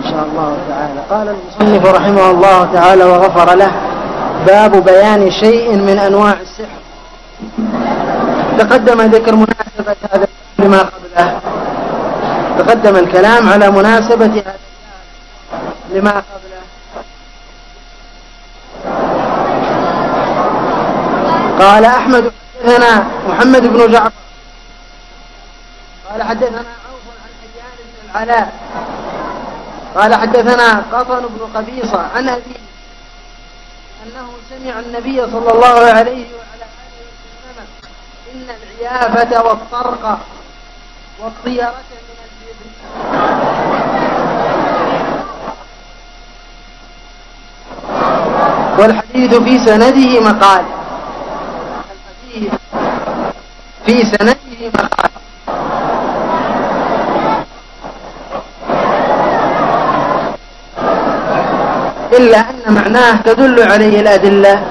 إن شاء الله تعالى. قال المصنف رحمه الله تعالى وغفر له: باب بيان شيء من أنواع السحر. تقدم ذكر مناسبة هذا لما قبله، تقدم الكلام على مناسبة هذا لما قبله. قال أحمد حدثنا محمد بن جعفر قال حدثنا عوف عن حيان بن العلاء قال حدثنا قطن بن قبيصة عن أبيه أنه سمع النبي صلى الله عليه وعلى آله وسلم: إن العيافة والطرق والطيرة من الجبن. والحديث في سنده مقال. الحديث في سنده مقال. إلا أن معناه تدل عليه الأدلة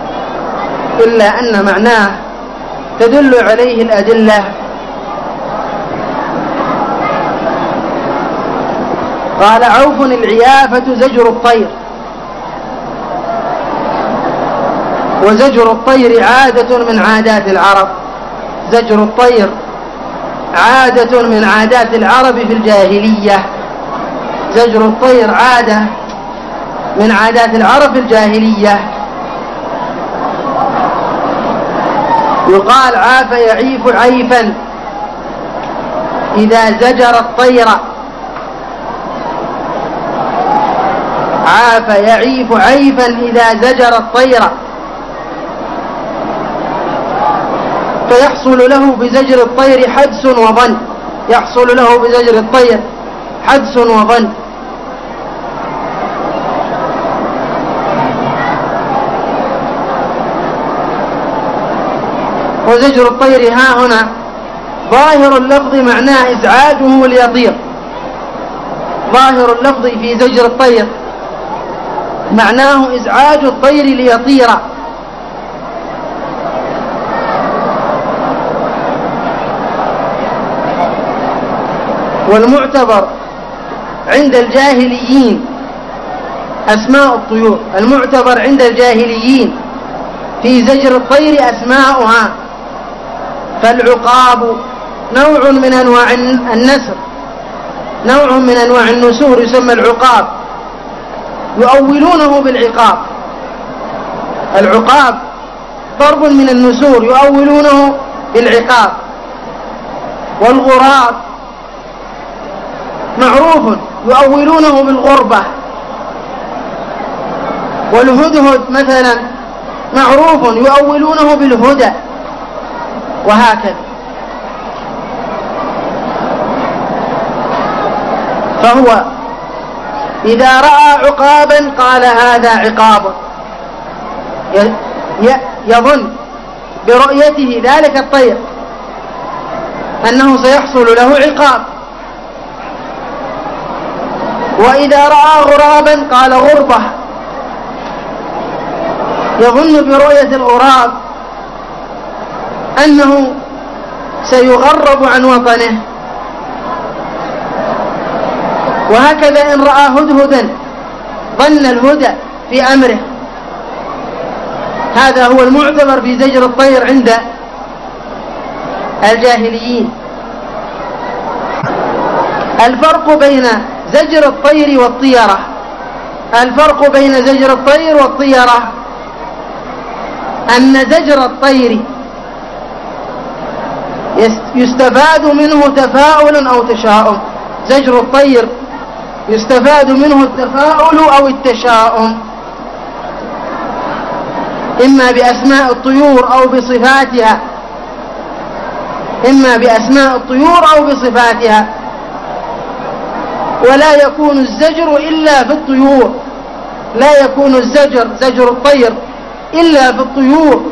قال عوف: العيافة زجر الطير، وزجر الطير عادة من عادات العرب. زجر الطير عادة من عادات العرب في الجاهلية. زجر الطير عادة من عادات العرب في الجاهلية. يقال: عاف يعيف عيفا إذا زجر الطير. عاف يعيف عيفا إذا زجر الطير، فيحصل له بزجر الطير حدس وظن. يحصل له بزجر الطير حدس وظن. وزجر الطير ها هنا ظاهر اللفظ معناه إزعاجه ليطير. ظاهر اللفظ في زجر الطير معناه إزعاج الطير ليطير. والمعتبر عند الجاهليين أسماء الطيور. المعتبر عند الجاهليين في زجر الطير أسماؤها. فالعقاب نوع من أنواع النسر، نوع من أنواع النسور يسمى العقاب، يؤولونه بالعقاب. العقاب ضرب من النسور يؤولونه بالعقاب. والغراب معروف يؤولونه بالغربة. والهدهد مثلا معروف يؤولونه بالهدى، وهكذا. فهو إذا رأى عقابا قال: هذا عقاب. يظن برؤيته ذلك الطير أنه سيحصل له عقاب. وإذا رأى غرابا قال: غربة. يظن برؤية الغراب أنه سيغرب عن وطنه. وهكذا إن رأى هدهدا ظن الهدى في أمره. هذا هو المعتبر في زجر الطير عند الجاهليين. الفرق بين زجر الطير والطيرة، الفرق بين زجر الطير والطيرة أن زجر الطير يستفاد منه تفاؤل أو تشاؤم. زجر الطير يستفاد منه التفاؤل أو التشاؤم، إما بأسماء الطيور أو بصفاتها، إما بأسماء الطيور أو بصفاتها. ولا يكون الزجر إلا في الطيور، لا يكون الزجر زجر الطير إلا في الطيور،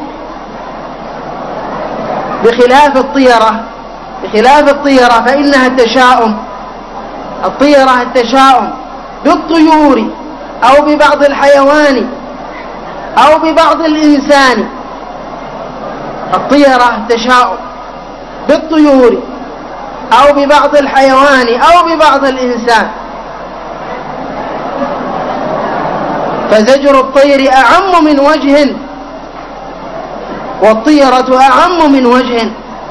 بخلاف الطيرة. بخلاف الطيرة فإنها التشاؤم. الطيرة التشاؤم بالطيور أو ببعض الحيوان أو ببعض الإنسان. الطيرة التشاؤم بالطيور أو ببعض الحيوان أو ببعض الإنسان. فزجر الطير أعم من وجه، والطيرة أعم من وجه،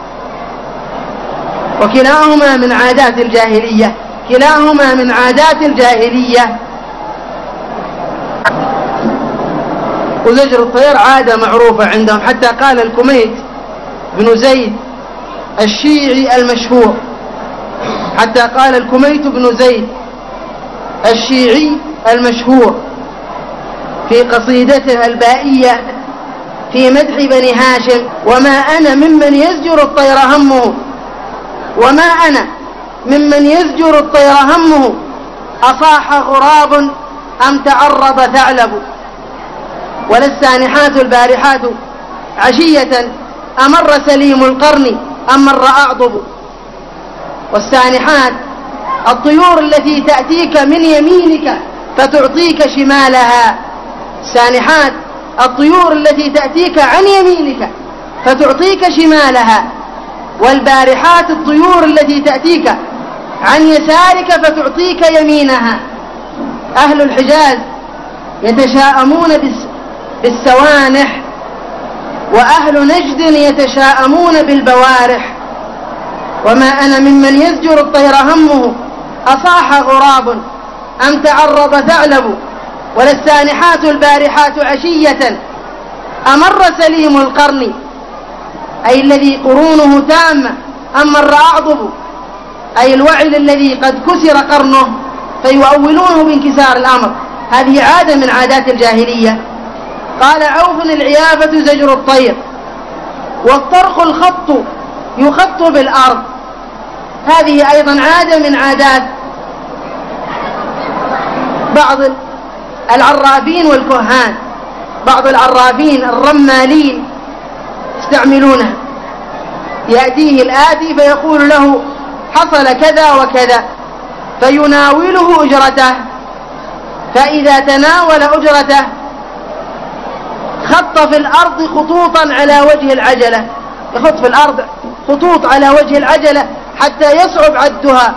وكلاهما من عادات الجاهلية، كلاهما من عادات الجاهلية. وزجر الطير عادة معروفة عندهم، حتى قال الكميت بن زيد الشيعي المشهور، حتى قال الكميت بن زيد الشيعي المشهور في قصيدته البائية في مدح بني هاشم: وما أنا ممن يزجر الطير همه، وما أنا ممن يزجر الطير همه، أصاح غراب أم تعرض ثعلب، ولا السانحات البارحات عشية أمر سليم القرن أم مر أعضب. والسانحات الطيور التي تأتيك من يمينك فتعطيك شمالها، السانحات الطيور التي تأتيك عن يمينك فتعطيك شمالها، والبارحات الطيور التي تأتيك عن يسارك فتعطيك يمينها. أهل الحجاز يتشاءمون بالسوانح، وأهل نجد يتشاءمون بالبوارح. وما أنا ممن يزجر الطير همه، أصاح غراب أم تعرض ثعلب، ولا السانحات البارحات عشية أمر سليم القرن، أي الذي قرونه تامة، أم مر أعضب، أي الوعل الذي قد كسر قرنه فيؤولونه بانكسار الأمر. هذه عادة من عادات الجاهلية. قال عوف: العيافة زجر الطير، والطرق الخط يخط بالأرض. هذه أيضا عادة من عادات بعض العرافين والكهان، بعض العرافين الرمالين يستعملونها. يأتيه الآتي فيقول له: حصل كذا وكذا، فيناوله أجرته، فإذا تناول أجرته خط في الأرض خطوطا على وجه العجلة، يخط في الأرض خطوط على وجه العجلة حتى يصعب عدها،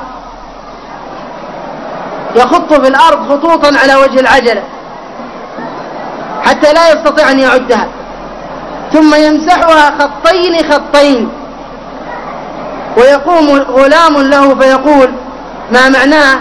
يخط في الأرض خطوطا على وجه العجلة حتى لا يستطيع أن يعدها، ثم يمسحها خطين خطين، ويقوم غلام له فيقول: ما معناه؟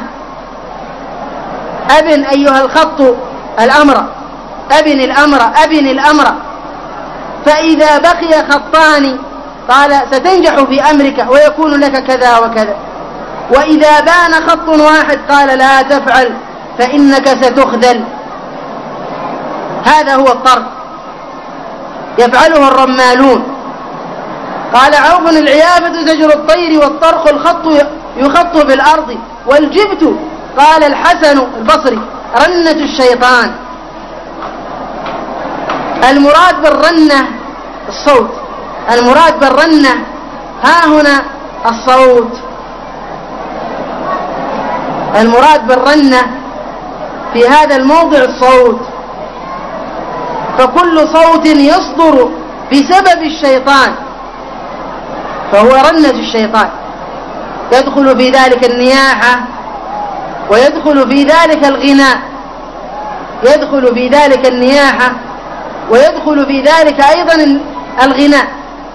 أبن أيها الخط الأمر، أبن الأمر، أبن الأمر. فإذا بقي خطان قال: ستنجح في أمرك ويكون لك كذا وكذا. وإذا بان خط واحد قال: لا تفعل فإنك ستخذل. هذا هو الطرق، يفعله الرمالون. قال عوف: العيافة زجر الطير، والطرق الخط يخط في الأرض، والجبت، قال الحسن البصري، رنة الشيطان. المراد بالرنة الصوت، المراد بالرنة ها هنا الصوت، المراد بالرنة في هذا الموضع الصوت. فكل صوت يصدر بسبب الشيطان فهو رنة الشيطان، يدخل في ذلك النياحة، ويدخل في ذلك الغناء، يدخل في ذلك النياحة، ويدخل في ذلك أيضا الغناء.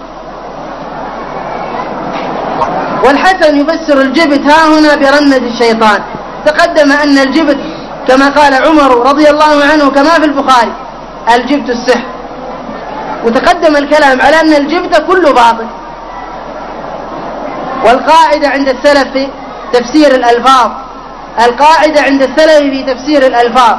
والحسن يفسر الجبت ها هنا برنة الشيطان. تقدم أن الجبت كما قال عمر رضي الله عنه كما في البخاري: الجبت السحر. وتقدم الكلام على أن الجبت كله باطل. والقاعدة عند السلف في تفسير الألفاظ، القاعدة عند السلف في تفسير الألفاظ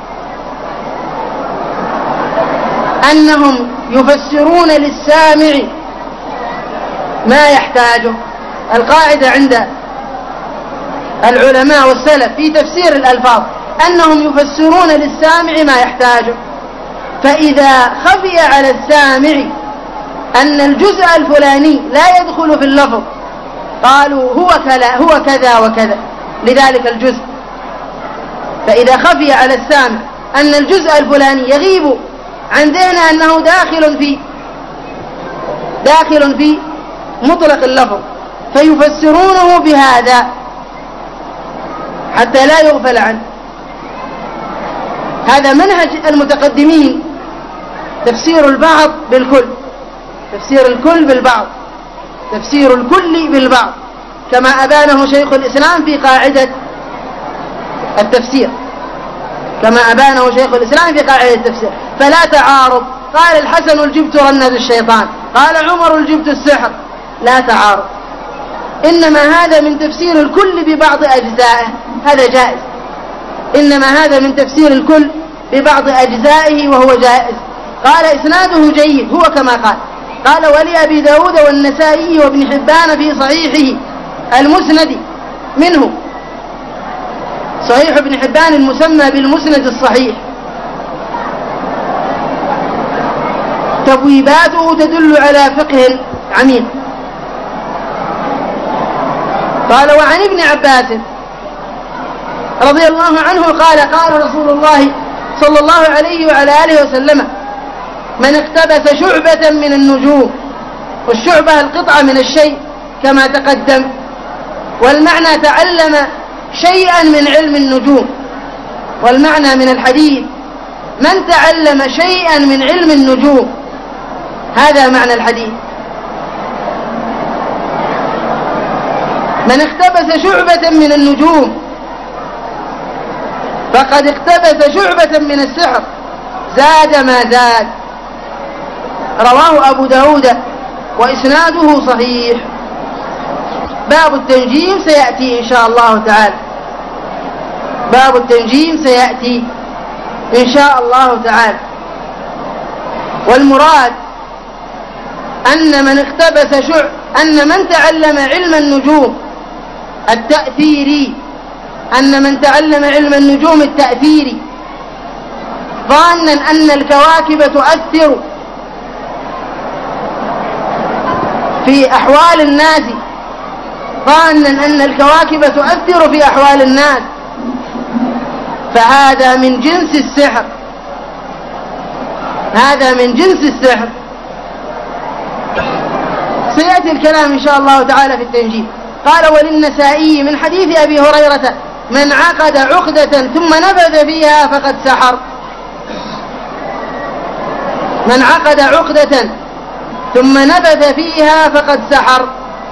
أنهم يفسرون للسامع ما يحتاجه. القاعدة عند العلماء والسلف في تفسير الألفاظ أنهم يفسرون للسامع ما يحتاجه. فإذا خفي على السامع أن الجزء الفلاني لا يدخل في اللفظ قالوا هو كذا وكذا لذلك الجزء. فإذا خفي على السامع أن الجزء الفلاني يغيب عن ذهنه أنه داخل في مطلق اللفظ فيفسرونه بهذا حتى لا يغفل عنه. هذا منهج المتقدمين، تفسير البعض بالكل، تفسير الكل بالبعض، تفسير الكل بالبعض، كما أبانه شيخ الإسلام في قاعدة التفسير، كما أبانه شيخ الإسلام في قاعدة التفسير. فلا تعارض. قال الحسن الجبت رنة الشيطان، قال عمر الجبت السحر، لا تعارض، إنما هذا من تفسير الكل ببعض أجزائه، هذا جائز، إنما هذا من تفسير الكل ببعض أجزائه وهو جائز. قال إسناده جيد، هو كما قال ولأبي داود والنسائي وابن حبان في صحيحه المسند منه، صحيح ابن حبان المسمى بالمسند الصحيح، تبويباته تدل على فقه عميق. قال وعن ابن عباس رضي الله عنه قال قال رسول الله صلى الله عليه وعلى آله وسلم من اقتبس شعبة من النجوم، والشعبة القطعة من الشيء كما تقدم، والمعنى تعلم شيئا من علم النجوم، والمعنى من الحديث من تعلم شيئا من علم النجوم، هذا معنى الحديث. من اقتبس شعبة من النجوم فقد اقتبس شعبة من السحر، زاد ما زاد. رواه أبو داود وإسناده صحيح. باب التنجيم سيأتي إن شاء الله تعالى، باب التنجيم سيأتي إن شاء الله تعالى. والمراد أن من اقتبس أن من تعلم علم النجوم التأثيري، أن من تعلم علم النجوم التأثيري ظانا أن الكواكب تؤثر في أحوال الناس، ظانا أن الكواكب تؤثر في أحوال الناس، فهذا من جنس السحر، هذا من جنس السحر. سيأتي الكلام إن شاء الله تعالى في التنجيم. قال وللنسائي من حديث أبي هريرة من عقد عقدة ثم نفذ فيها فقد سحر. من عقد عقدة ثم نفذ فيها فقد سحر.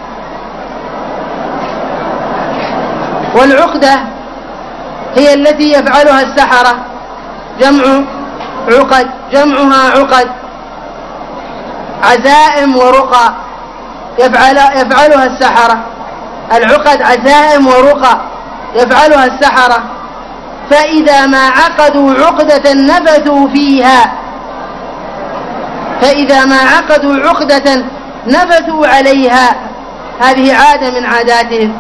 والعقدة هي التي يفعلها السحرة، جمع عقد، جمعها عقد، عزائم ورقى يفعلها السحرة. العقد عزائم ورقى يفعلها السحرة، فإذا ما عقدوا عقدة نفثوا فيها، فإذا ما عقدوا عقدة نفثوا عليها، هذه عادة من عاداتهم.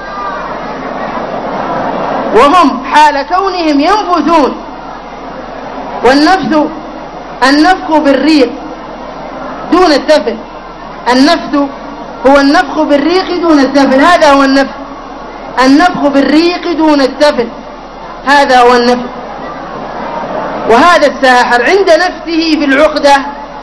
وهم حال كونهم ينفثون، والنفث النفخ بالريق دون التفل، النفث هو النفخ بالريق دون التفل، هذا هو النفخ، النفخ بالريق دون التفل، هذا هو النفخ. وهذا الساحر عند نفثه في العقدة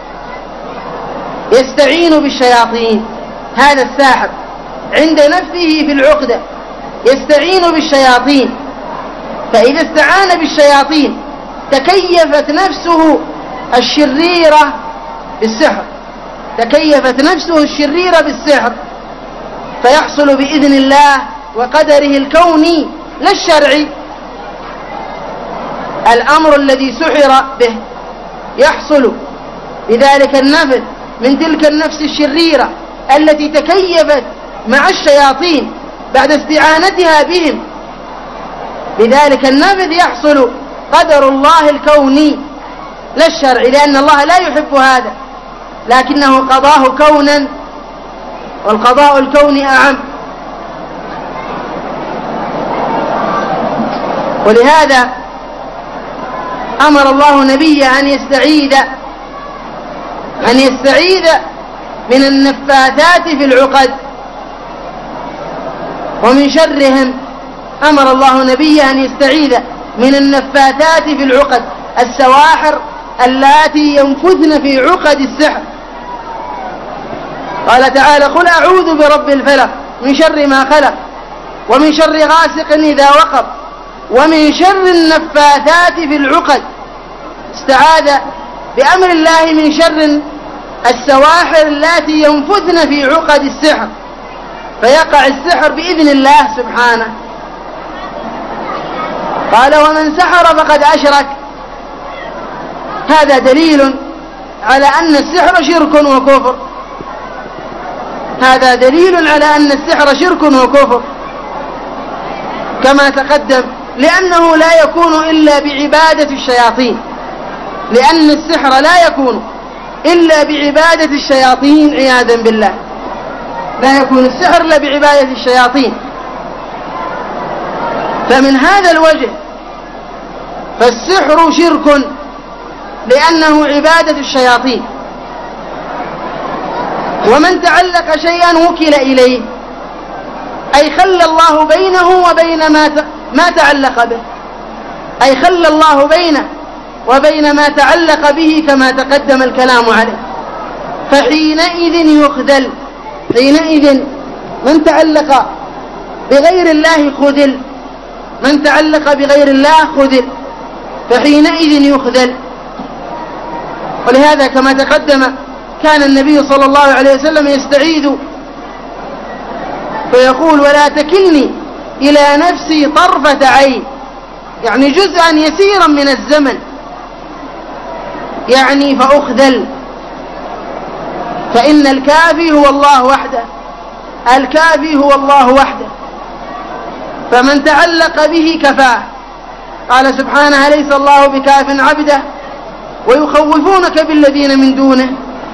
يستعين بالشياطين، هذا الساحر عند نفثه في العقدة يستعين بالشياطين، فإذا استعان بالشياطين تكيفت نفسه الشريرة بالسحر، تكيفت نفسه الشريرة بالسحر، فيحصل بإذن الله وقدره الكوني لا الشرعي الأمر الذي سحر به، يحصل بذلك النفذ من تلك النفس الشريرة التي تكيفت مع الشياطين بعد استعانتها بهم، بذلك النفذ يحصل قدر الله الكوني لا الشرعي، لأن الله لا يحب هذا، لكنه قضاه كونا، والقضاء الكوني أعم. ولهذا أمر الله نبيه أن يستعيذ من النفاثات في العقد ومن شرهم. أمر الله نبيه أن يستعيذ من النفاثات في العقد، السواحر اللاتي ينفذن في عقد السحر. قال تعالى قل أعوذ برب الفلق من شر ما خلق ومن شر غاسق إذا وقب ومن شر النفاثات في العقد، استعاذ بأمر الله من شر السواحر اللاتي ينفثن في عقد السحر فيقع السحر بإذن الله سبحانه. قال ومن سحر فقد أشرك. هذا دليل على أن السحر شرك وكفر، هذا دليل على أن السحر شرك وكفر كما تقدم، لأنه لا يكون إلا بعبادة الشياطين، لأن السحر لا يكون إلا بعبادة الشياطين عياذا بالله، لا يكون السحر إلا بعبادة الشياطين. فمن هذا الوجه فالسحر شرك لأنه عبادة الشياطين، ومن تعلق شيئا وكل إليه، أي خلى الله بينه وبين ما تعلق به، أي خلى الله بينه وبين ما تعلق به كما تقدم الكلام عليه، فحينئذ يخذل. حينئذ من تعلق بغير الله خذل، من تعلق بغير الله خذل، فحينئذ يخذل. ولهذا كما تقدم كان النبي صلى الله عليه وسلم يستعيذ فيقول ولا تكلني إلى نفسي طرفة عين، يعني جزءا يسيرا من الزمن، يعني فأخذل. فإن الكافي هو الله وحده، الكافي هو الله وحده، فمن تعلق به كفاه. قال سبحانه أليس الله بكاف عبده ويخوفونك بالذين من دونه.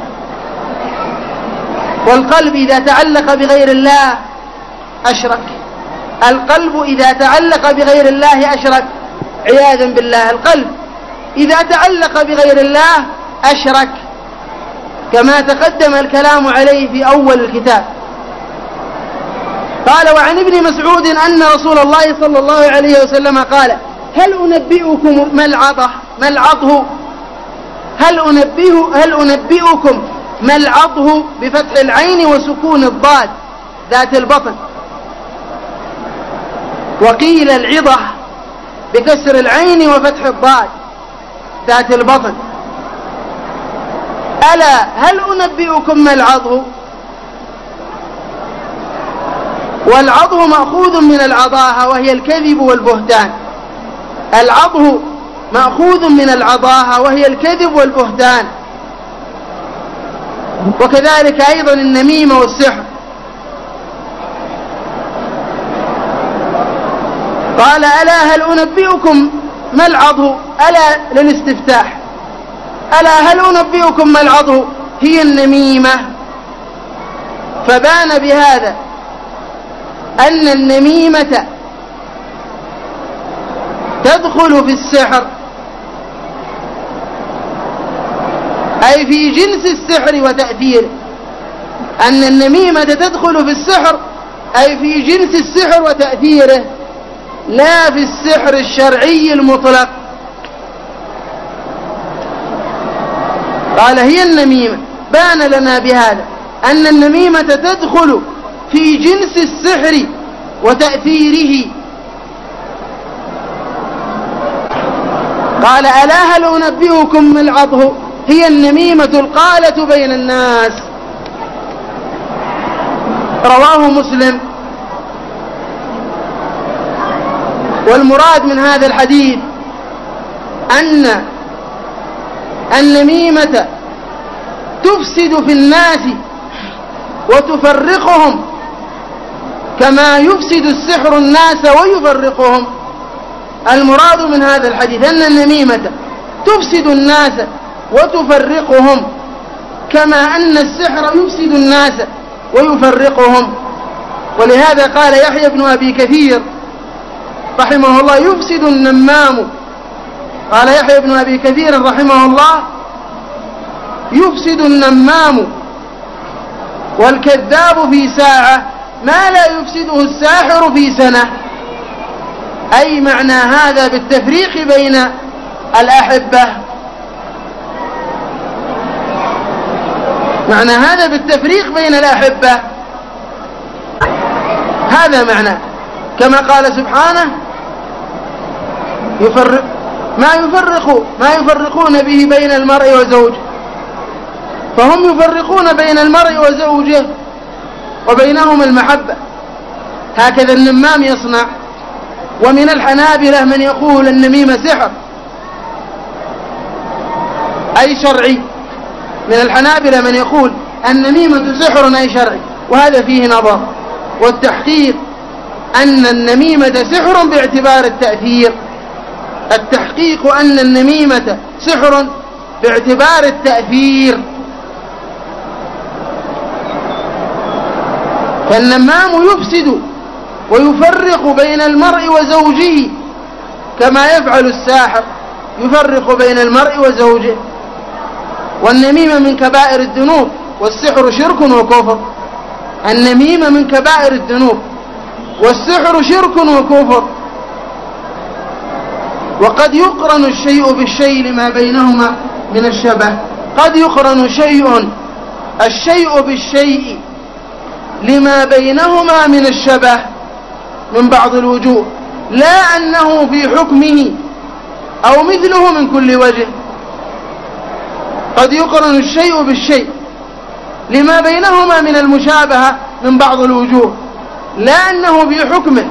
والقلب إذا تعلق بغير الله أشرك، القلب إذا تعلق بغير الله أشرك عياذا بالله. القلب إذا تعلق بغير الله أشرك كما تقدم الكلام عليه في أول الكتاب. قال وعن ابن مسعود أن رسول الله صلى الله عليه وسلم قال هل أنبئكم ما العضه هل أنبئكم ما العضه بفتح العين وسكون الضاد ذات البطن، وقيل العضة بكسر العين وفتح الضاد ذات البطن. ألا هل أنبئكم ما العضه؟ والعضه مأخوذ من العضاهة وهي الكذب والبهتان، العضه مأخوذ من العضاهة وهي الكذب والبهتان، وكذلك أيضا النميمة والسحر. قال ألا هل أنبئكم ما العضه؟ ألا للاستفتاح، ألا هل أنبئكم ما العضه؟ هي النميمة. فبان بهذا أن النميمة تدخل في السحر، أي في جنس السحر وتأثيره، أن النميمة تدخل في السحر أي في جنس السحر وتأثيره، لا في السحر الشرعي المطلق. قال هي النميمة، بان لنا بهذا أن النميمة تدخل في جنس السحر وتأثيره. قال ألا هل أنبئكم ما العضه؟ هي النميمة القالة بين الناس. رواه مسلم. والمراد من هذا الحديث أن النميمة تفسد في الناس وتفرقهم كما يفسد السحر الناس ويفرقهم. المراد من هذا الحديث أن النميمة تفسد الناس وتفرقهم كما أن السحر يفسد الناس ويفرقهم. ولهذا قال يحيى بن أبي كثير رحمه الله يفسد النمام، قال يحيى بن أبي كثير رحمه الله يفسد النمام والكذاب في ساعة ما لا يفسده الساحر في سنة. أي معنى هذا بالتفريق بين الأحبة، معنى هذا بالتفريق بين الأحبة، هذا معنى. كما قال سبحانه ما يفرقون به بين المرء وزوجه، فهم يفرقون بين المرء وزوجه وبينهما المحبة. هكذا النمام يصنع. ومن الحنابلة من يقول النميمة سحر أي شرعي، من الحنابلة من يقول النميمة سحر أي شرعي، وهذا فيه نظر. والتحقيق أن النميمة سحر باعتبار التأثير، التحقيق أن النميمة سحر باعتبار التأثير. فالنمام يفسد ويفرق بين المرء وزوجه كما يفعل الساحر يفرق بين المرء وزوجه. والنميمة من كبائر الذنوب، والسحر شرك وكفر. النميمة من كبائر الذنوب، والسحر شرك وكفر. وقد يقرن الشيء بالشيء لما بينهما من الشبه. قد يقرن الشيء بالشيء لما بينهما من الشبه من بعض الوجوه، لا أنه في حكمه أو مثله من كل وجه. قد يقرن الشيء بالشيء لما بينهما من المشابهة من بعض الوجوه، لا أنه في حكمه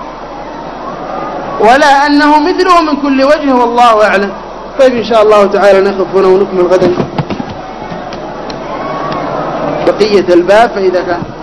ولا أنه مثله من كل وجه، والله أعلم. طيب إن شاء الله تعالى نقف هنا ونكمل غدا بقية الباب فإذا كان